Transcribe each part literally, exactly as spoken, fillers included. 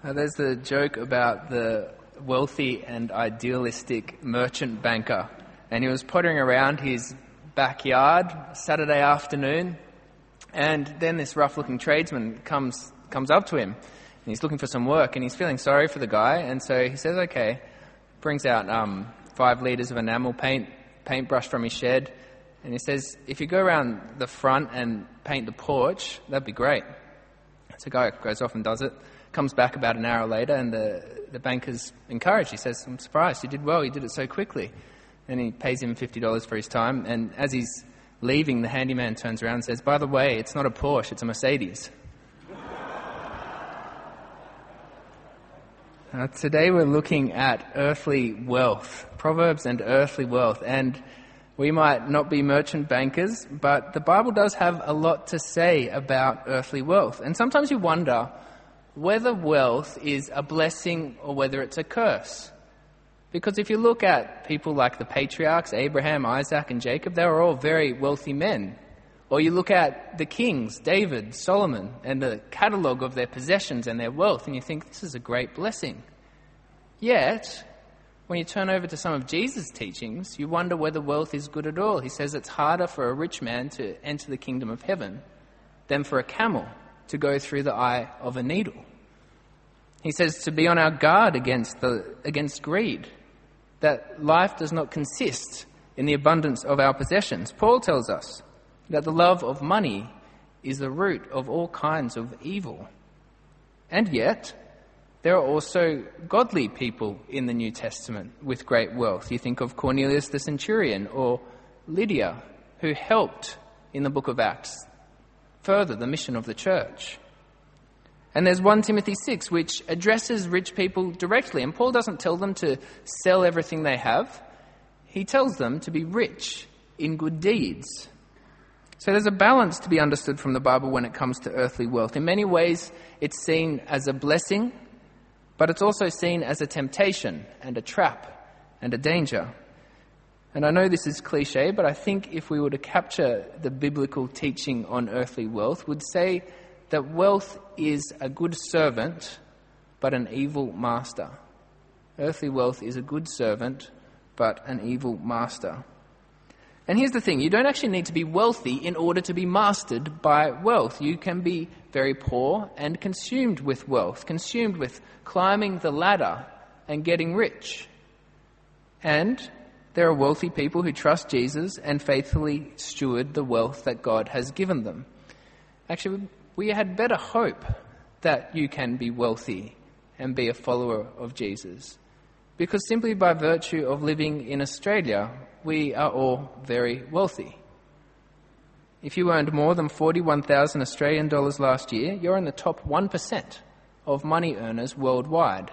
Uh, there's the joke about the wealthy and idealistic merchant banker, and he was pottering around his backyard Saturday afternoon, and then this rough-looking tradesman comes comes up to him, and he's looking for some work, and he's feeling sorry for the guy, and so he says, okay, brings out um, five litres of enamel paint, paintbrush from his shed, and he says, if you go around the front and paint the porch, that'd be great. So the guy goes off and does it, comes back about an hour later, and the, the banker's encouraged. He says, I'm surprised, you did well, you did it so quickly. And he pays him fifty dollars for his time, and as he's leaving, the handyman turns around and says, by the way, it's not a Porsche, it's a Mercedes. Uh, today we're looking at earthly wealth, Proverbs and earthly wealth, and we might not be merchant bankers, but the Bible does have a lot to say about earthly wealth. And sometimes you wonder whether wealth is a blessing or whether it's a curse. Because if you look at people like the patriarchs, Abraham, Isaac and Jacob, they were all very wealthy men. Or you look at the kings, David, Solomon, and the catalogue of their possessions and their wealth, and you think, this is a great blessing. Yet, when you turn over to some of Jesus' teachings, you wonder whether wealth is good at all. He says it's harder for a rich man to enter the kingdom of heaven than for a camel to go through the eye of a needle. He says to be on our guard against the against greed, that life does not consist in the abundance of our possessions. Paul tells us that the love of money is the root of all kinds of evil. And yet, there are also godly people in the New Testament with great wealth. You think of Cornelius the centurion or Lydia, who helped in the book of Acts further the mission of the church. And there's First Timothy six, which addresses rich people directly. And Paul doesn't tell them to sell everything they have. He tells them to be rich in good deeds. So there's a balance to be understood from the Bible when it comes to earthly wealth. In many ways, it's seen as a blessing, but it's also seen as a temptation and a trap and a danger. And I know this is cliche, but I think if we were to capture the biblical teaching on earthly wealth, we'd say that wealth is a good servant, but an evil master. Earthly wealth is a good servant, but an evil master. And here's the thing, you don't actually need to be wealthy in order to be mastered by wealth. You can be very poor and consumed with wealth, consumed with climbing the ladder and getting rich. And there are wealthy people who trust Jesus and faithfully steward the wealth that God has given them. Actually, we had better hope that you can be wealthy and be a follower of Jesus. Because simply by virtue of living in Australia, we are all very wealthy. If you earned more than forty-one thousand Australian dollars last year, you're in the top one percent of money earners worldwide.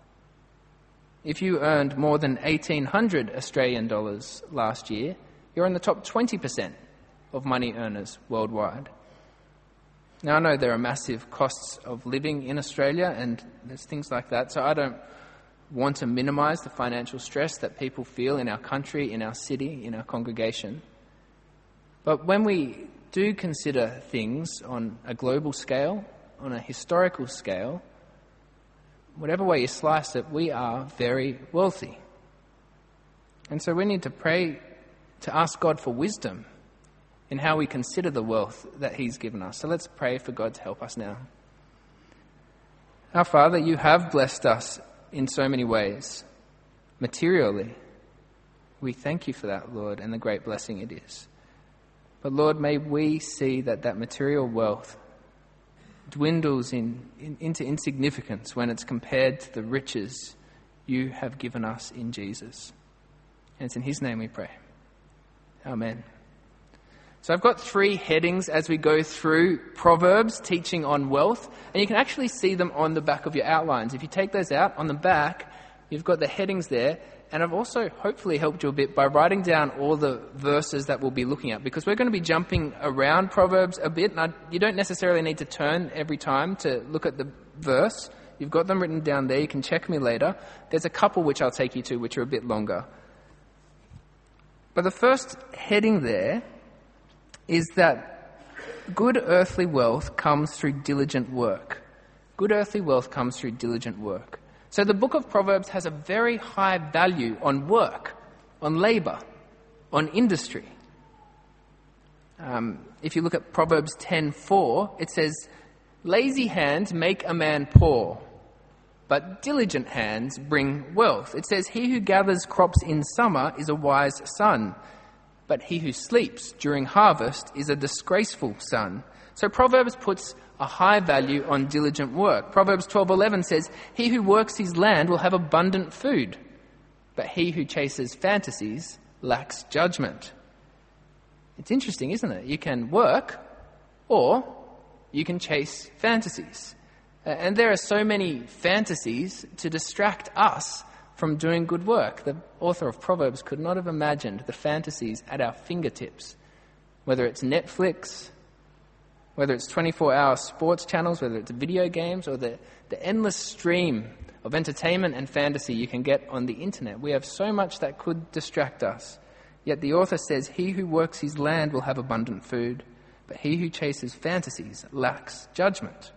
If you earned more than eighteen hundred Australian dollars last year, you're in the top twenty percent of money earners worldwide. Now, I know there are massive costs of living in Australia and there's things like that, so I don't want to minimise the financial stress that people feel in our country, in our city, in our congregation. But when we do consider things on a global scale, on a historical scale, whatever way you slice it, we are very wealthy. And so we need to pray to ask God for wisdom in how we consider the wealth that He's given us. So let's pray for God to help us now. Our Father, you have blessed us in so many ways, materially. We thank you for that, Lord, and the great blessing it is. But Lord, may we see that that material wealth dwindles in, in, into insignificance when it's compared to the riches you have given us in Jesus. And it's in His name we pray. Amen. So I've got three headings as we go through Proverbs, teaching on wealth, and you can actually see them on the back of your outlines. If you take those out, on the back, you've got the headings there, and I've also hopefully helped you a bit by writing down all the verses that we'll be looking at, because we're going to be jumping around Proverbs a bit, and I, you don't necessarily need to turn every time to look at the verse. You've got them written down there, you can check me later. There's a couple which I'll take you to, which are a bit longer. But the first heading there is that good earthly wealth comes through diligent work. Good earthly wealth comes through diligent work. So the book of Proverbs has a very high value on work, on labour, on industry. Um, if you look at Proverbs ten four, it says, "Lazy hands make a man poor, but diligent hands bring wealth." It says, "He who gathers crops in summer is a wise son, but he who sleeps during harvest is a disgraceful son." So Proverbs puts a high value on diligent work. Proverbs twelve eleven says, "He who works his land will have abundant food, but he who chases fantasies lacks judgment." It's interesting, isn't it? You can work or you can chase fantasies. Uh, and there are so many fantasies to distract us from doing good work. The author of Proverbs could not have imagined the fantasies at our fingertips, whether it's Netflix, whether it's twenty-four hour sports channels, whether it's video games, or the, the endless stream of entertainment and fantasy you can get on the internet. We have so much that could distract us. Yet the author says, "He who works his land will have abundant food, but he who chases fantasies lacks judgment."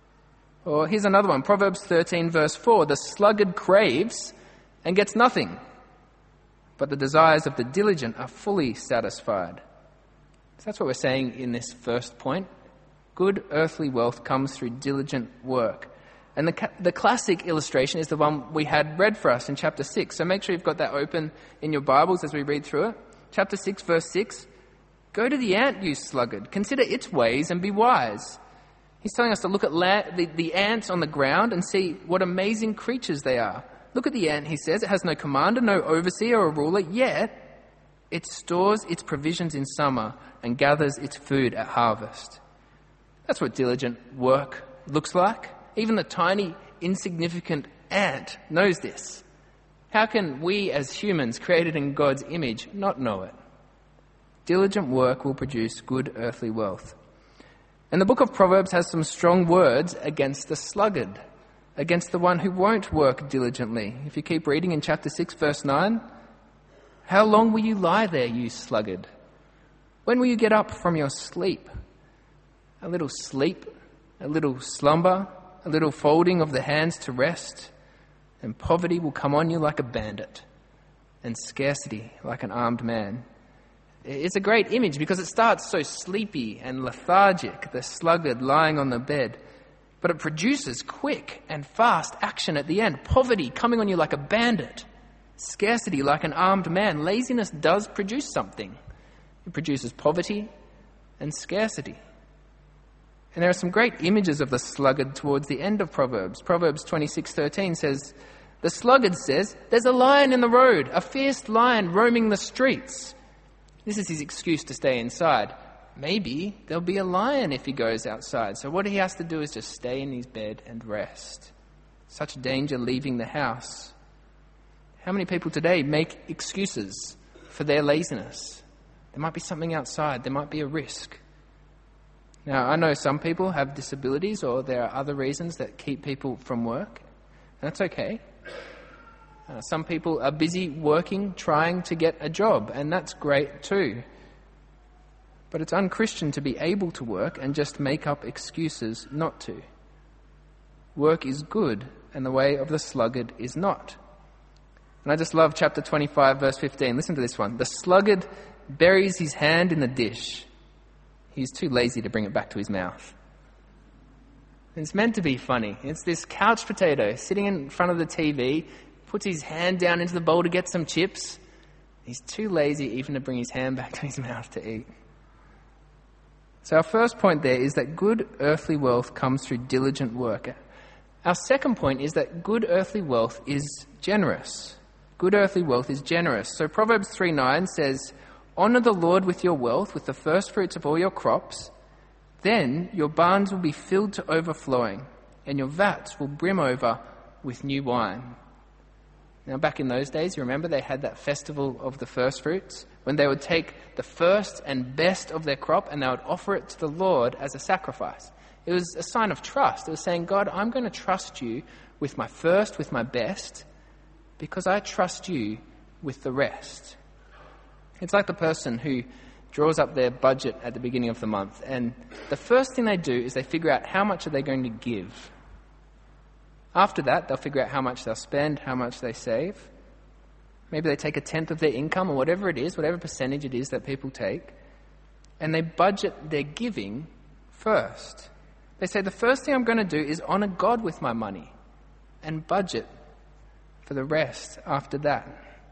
Or here's another one, Proverbs thirteen verse four, "The sluggard craves and gets nothing, but the desires of the diligent are fully satisfied." So that's what we're saying in this first point. Good earthly wealth comes through diligent work. And the, ca- the classic illustration is the one we had read for us in chapter six. So make sure you've got that open in your Bibles as we read through it. Chapter six, verse six. "Go to the ant, you sluggard. Consider its ways and be wise." He's telling us to look at la- the, the ants on the ground and see what amazing creatures they are. Look at the ant, he says. It has no commander, no overseer or ruler, yet it stores its provisions in summer and gathers its food at harvest. That's what diligent work looks like. Even the tiny, insignificant ant knows this. How can we as humans, created in God's image, not know it? Diligent work will produce good earthly wealth. And the book of Proverbs has some strong words against the sluggard, against the one who won't work diligently. If you keep reading in chapter six, verse nine, "How long will you lie there, you sluggard? When will you get up from your sleep? A little sleep, a little slumber, a little folding of the hands to rest, and poverty will come on you like a bandit, and scarcity like an armed man." It's a great image because it starts so sleepy and lethargic, the sluggard lying on the bed, but it produces quick and fast action at the end. Poverty coming on you like a bandit, scarcity like an armed man. Laziness does produce something. It produces poverty and scarcity. And there are some great images of the sluggard towards the end of Proverbs. Proverbs twenty-six thirteen says, "The sluggard says, 'There's a lion in the road, a fierce lion roaming the streets.'" This is his excuse to stay inside. Maybe there'll be a lion if he goes outside. So what he has to do is just stay in his bed and rest. Such danger leaving the house. How many people today make excuses for their laziness? There might be something outside. There might be a risk. Now, I know some people have disabilities or there are other reasons that keep people from work. And that's okay. Uh, some people are busy working, trying to get a job, and that's great too. But it's unchristian to be able to work and just make up excuses not to. Work is good, and the way of the sluggard is not. And I just love chapter twenty-five, verse fifteen. Listen to this one. "The sluggard buries his hand in the dish. He's too lazy to bring it back to his mouth." It's meant to be funny. It's this couch potato sitting in front of the T V, puts his hand down into the bowl to get some chips. He's too lazy even to bring his hand back to his mouth to eat. So our first point there is that good earthly wealth comes through diligent work. Our second point is that good earthly wealth is generous. Good earthly wealth is generous. So Proverbs three nine says, "Honour the Lord with your wealth, with the first fruits of all your crops. Then your barns will be filled to overflowing, and your vats will brim over with new wine." Now, back in those days, you remember they had that festival of the first fruits, when they would take the first and best of their crop and they would offer it to the Lord as a sacrifice. It was a sign of trust. It was saying, "God, I'm going to trust you with my first, with my best, because I trust you with the rest." It's like the person who draws up their budget at the beginning of the month, and the first thing they do is they figure out how much are they going to give. After that, they'll figure out how much they'll spend, how much they save. Maybe they take a tenth of their income or whatever it is, whatever percentage it is that people take, and they budget their giving first. They say, the first thing I'm going to do is honour God with my money and budget for the rest after that.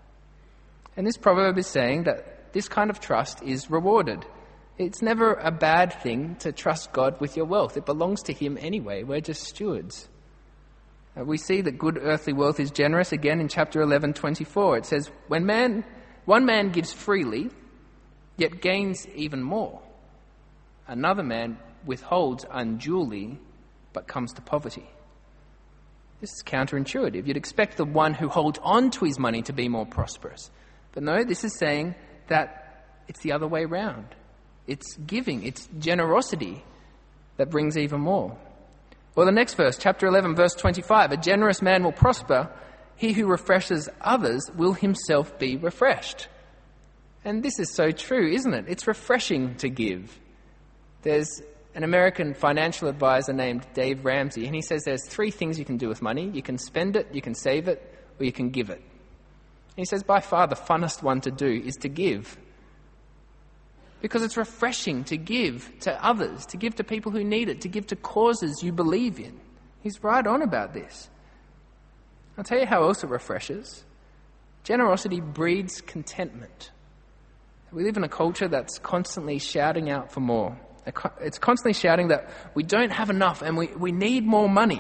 And this proverb is saying that this kind of trust is rewarded. It's never a bad thing to trust God with your wealth. It belongs to Him anyway. We're just stewards. Uh, we see that good earthly wealth is generous again in chapter eleven twenty-four. It says, when man, one man gives freely, yet gains even more. Another man withholds unduly, but comes to poverty. This is counterintuitive. You'd expect the one who holds on to his money to be more prosperous. But no, this is saying that it's the other way round. It's giving, it's generosity that brings even more. Or the next verse, chapter eleven, verse twenty-five, a generous man will prosper. He who refreshes others will himself be refreshed. And this is so true, isn't it? It's refreshing to give. There's an American financial advisor named Dave Ramsey, and he says there's three things you can do with money. You can spend it, you can save it, or you can give it. And he says by far the funnest one to do is to give. Because it's refreshing to give to others, to give to people who need it, to give to causes you believe in. He's right on about this. I'll tell you how else it refreshes. Generosity breeds contentment. We live in a culture that's constantly shouting out for more. It's constantly shouting that we don't have enough and we, we need more money.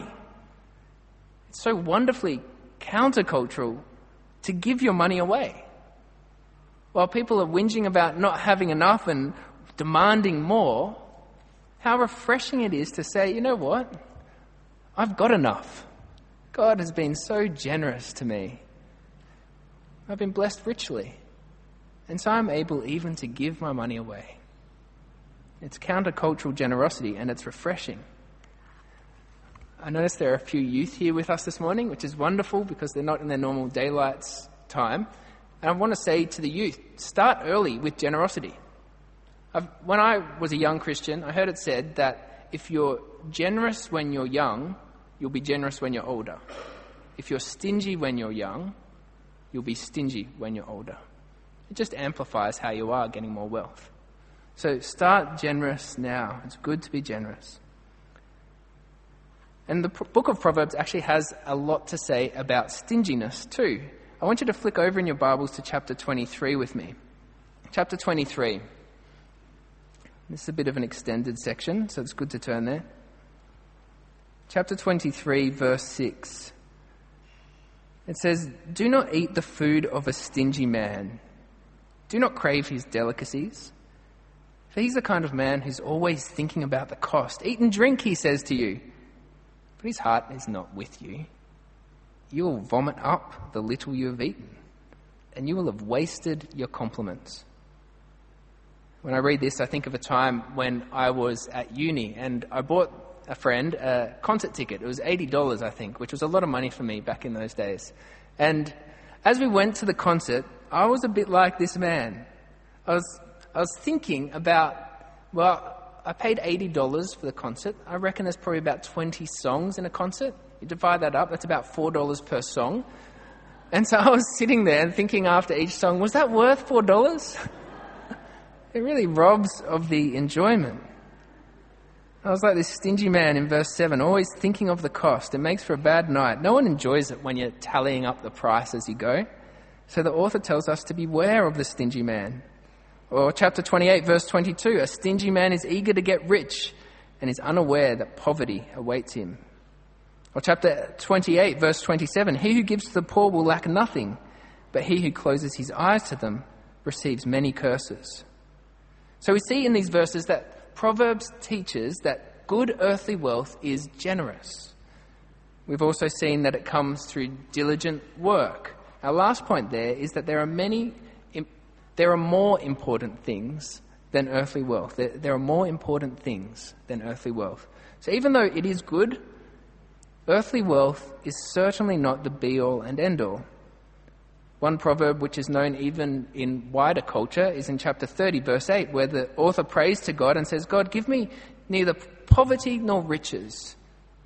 It's so wonderfully countercultural to give your money away. While people are whinging about not having enough and demanding more, how refreshing it is to say, you know what? I've got enough. God has been so generous to me. I've been blessed richly. And so I'm able even to give my money away. It's countercultural generosity and it's refreshing. I notice there are a few youth here with us this morning, which is wonderful because they're not in their normal daylights time. And I want to say to the youth, start early with generosity. I've, when I was a young Christian, I heard it said that if you're generous when you're young, you'll be generous when you're older. If you're stingy when you're young, you'll be stingy when you're older. It just amplifies how you are getting more wealth. So start generous now. It's good to be generous. And the book of Proverbs actually has a lot to say about stinginess too. I want you to flick over in your Bibles to chapter twenty-three with me. Chapter twenty-three. This is a bit of an extended section, so it's good to turn there. Chapter twenty-three, verse six. It says, "Do not eat the food of a stingy man. Do not crave his delicacies. For he's the kind of man who's always thinking about the cost. Eat and drink, he says to you, but his heart is not with you. You will vomit up the little you have eaten, and you will have wasted your compliments." When I read this, I think of a time when I was at uni and I bought a friend a concert ticket. It was eighty dollars, I think, which was a lot of money for me back in those days. And as we went to the concert, I was a bit like this man. I was I was thinking about, well, I paid eighty dollars for the concert. I reckon there's probably about twenty songs in a concert. You divide that up, that's about four dollars per song. And so I was sitting there and thinking after each song, was that worth four dollars? It really robs of the enjoyment. I was like this stingy man in verse seven, always thinking of the cost. It makes for a bad night. No one enjoys it when you're tallying up the price as you go. So the author tells us to beware of the stingy man. Or chapter twenty-eight, verse twenty-two, a stingy man is eager to get rich and is unaware that poverty awaits him. Or chapter twenty-eight, verse twenty-seven, he who gives to the poor will lack nothing, but he who closes his eyes to them receives many curses. So we see in these verses that Proverbs teaches that good earthly wealth is generous. We've also seen that it comes through diligent work. Our last point there is that there are many, there are more important things than earthly wealth. There, there are more important things than earthly wealth. So even though it is good, earthly wealth is certainly not the be-all and end-all. One proverb which is known even in wider culture is in chapter thirty, verse eight, where the author prays to God and says, God, give me neither poverty nor riches.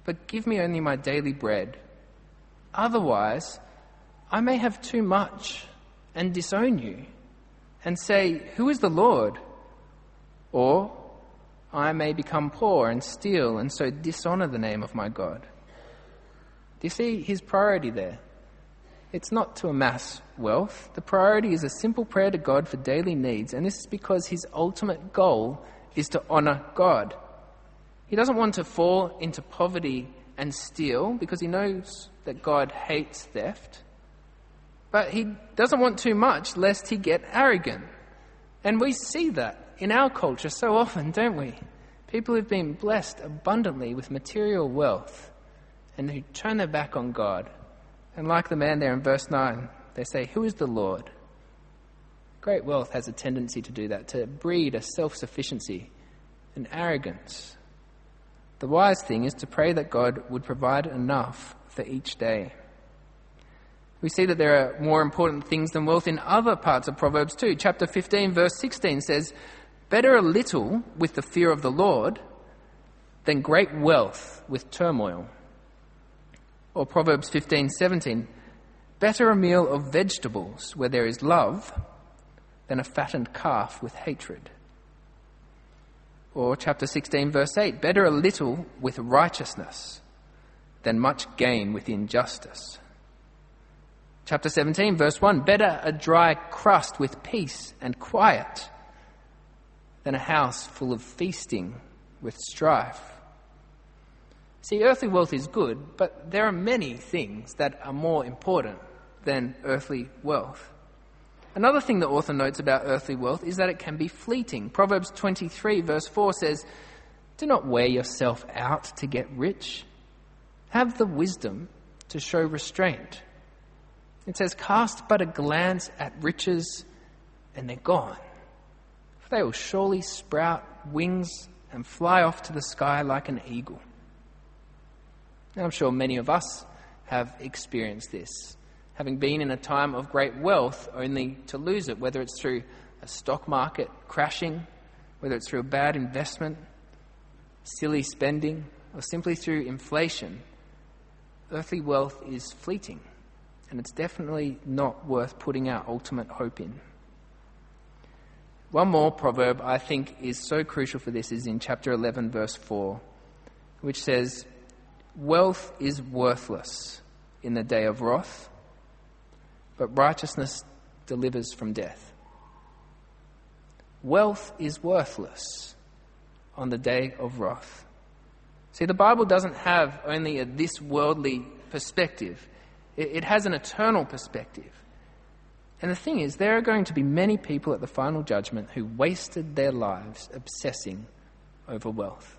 but give me only my daily bread. Otherwise, I may have too much and disown you and say, 'Who is the Lord?' Or I may become poor and steal and so dishonor the name of my God." Do you see his priority there? It's not to amass wealth. The priority is a simple prayer to God for daily needs, and this is because his ultimate goal is to honor God. He doesn't want to fall into poverty and steal because he knows that God hates theft. But he doesn't want too much lest he get arrogant. And we see that in our culture so often, don't we? People who've been blessed abundantly with material wealth and who turn their back on God. And like the man there in verse nine, they say, "Who is the Lord?" Great wealth has a tendency to do that, to breed a self-sufficiency and arrogance. The wise thing is to pray that God would provide enough for each day. We see that there are more important things than wealth in other parts of Proverbs too. Chapter fifteen, verse sixteen says, "Better a little with the fear of the Lord than great wealth with turmoil." Or Proverbs fifteen seventeen, "Better a meal of vegetables where there is love than a fattened calf with hatred." Or chapter sixteen, verse eight, "Better a little with righteousness than much gain with injustice." Chapter seventeen, verse one, "Better a dry crust with peace and quiet than a house full of feasting with strife." See, earthly wealth is good, but there are many things that are more important than earthly wealth. Another thing the author notes about earthly wealth is that it can be fleeting. Proverbs twenty-three, verse four says, "Do not wear yourself out to get rich. Have the wisdom to show restraint." It says, "Cast but a glance at riches, and they're gone. For they will surely sprout wings and fly off to the sky like an eagle." Now, I'm sure many of us have experienced this, having been in a time of great wealth only to lose it, whether it's through a stock market crashing, whether it's through a bad investment, silly spending, or simply through inflation. Earthly wealth is fleeting, and it's definitely not worth putting our ultimate hope in. One more proverb I think is so crucial for this is in chapter eleven, verse four, which says, "Wealth is worthless in the day of wrath, but righteousness delivers from death." Wealth is worthless on the day of wrath. See, the Bible doesn't have only a this worldly perspective. It has an eternal perspective. And the thing is, there are going to be many people at the final judgment who wasted their lives obsessing over wealth.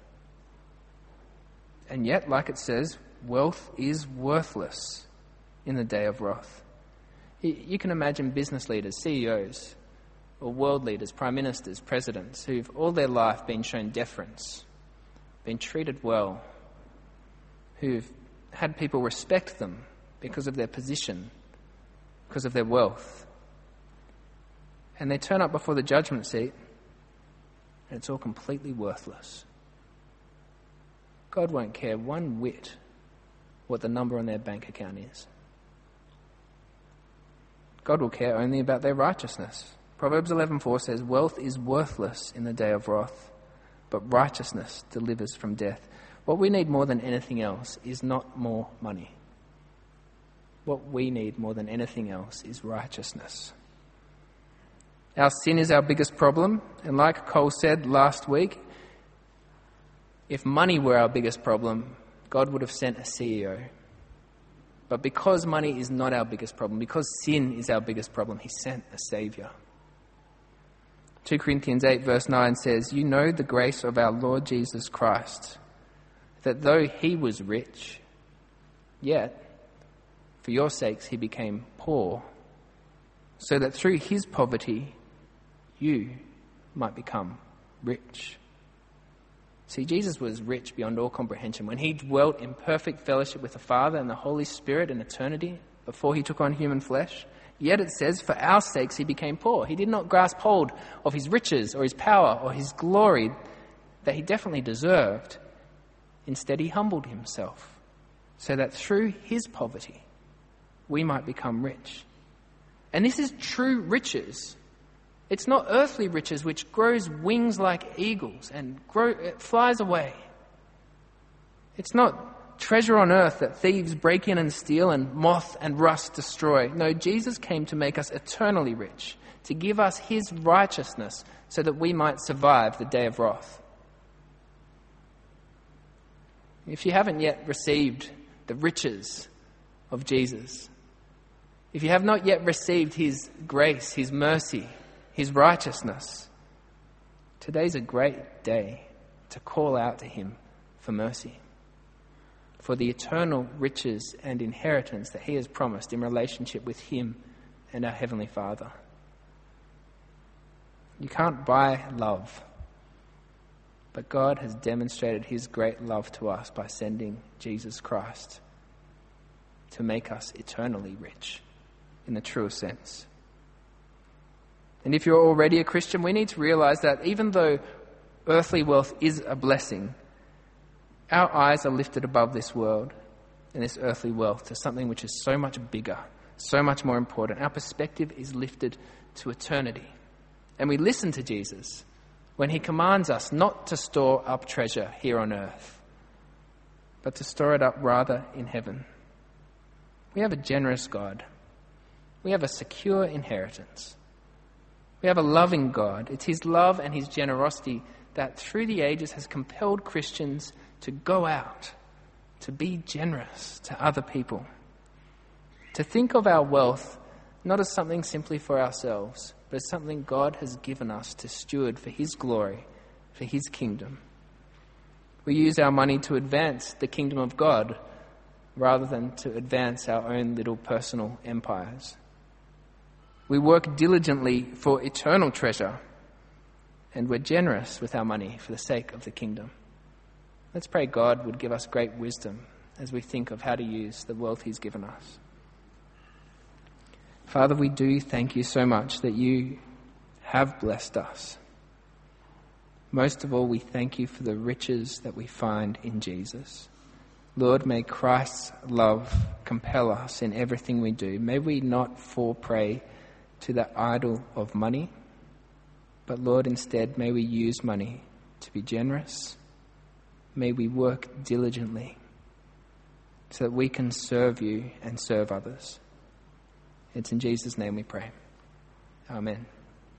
And yet, like it says, wealth is worthless in the day of wrath. You can imagine business leaders, C E Os, or world leaders, prime ministers, presidents, who've all their life been shown deference, been treated well, who've had people respect them because of their position, because of their wealth. And they turn up before the judgment seat, and it's all completely worthless. God won't care one whit what the number on their bank account is. God will care only about their righteousness. Proverbs eleven four says, "Wealth is worthless in the day of wrath, but righteousness delivers from death." What we need more than anything else is not more money. What we need more than anything else is righteousness. Our sin is our biggest problem, and like Cole said last week, if money were our biggest problem, God would have sent a C E O. But because money is not our biggest problem, because sin is our biggest problem, he sent a Saviour. Second Corinthians eight verse nine says, "You know the grace of our Lord Jesus Christ, that though he was rich, yet for your sakes he became poor, so that through his poverty you might become rich." See, Jesus was rich beyond all comprehension. When he dwelt in perfect fellowship with the Father and the Holy Spirit in eternity before he took on human flesh, yet it says, for our sakes he became poor. He did not grasp hold of his riches or his power or his glory that he definitely deserved. Instead, he humbled himself so that through his poverty we might become rich. And this is true riches. It's not earthly riches which grows wings like eagles and grow, it flies away. It's not treasure on earth that thieves break in and steal and moth and rust destroy. No, Jesus came to make us eternally rich, to give us his righteousness so that we might survive the day of wrath. If you haven't yet received the riches of Jesus, if you have not yet received his grace, his mercy, his righteousness, today's a great day to call out to him for mercy, for the eternal riches and inheritance that he has promised in relationship with him and our Heavenly Father. You can't buy love, but God has demonstrated his great love to us by sending Jesus Christ to make us eternally rich in the truest sense. And if you're already a Christian, we need to realize that even though earthly wealth is a blessing, our eyes are lifted above this world and this earthly wealth to something which is so much bigger, so much more important. Our perspective is lifted to eternity. And we listen to Jesus when he commands us not to store up treasure here on earth, but to store it up rather in heaven. We have a generous God. We have a secure inheritance. We have a loving God. It's his love and his generosity that through the ages has compelled Christians to go out, to be generous to other people, to think of our wealth not as something simply for ourselves, but as something God has given us to steward for his glory, for his kingdom. We use our money to advance the kingdom of God rather than to advance our own little personal empires. We work diligently for eternal treasure, and we're generous with our money for the sake of the kingdom. Let's pray God would give us great wisdom as we think of how to use the wealth he's given us. Father, we do thank you so much that you have blessed us. Most of all, we thank you for the riches that we find in Jesus. Lord, may Christ's love compel us in everything we do. May we not fall prey to the idol of money, but Lord, instead, may we use money to be generous. May we work diligently so that we can serve you and serve others. It's in Jesus' name we pray. Amen.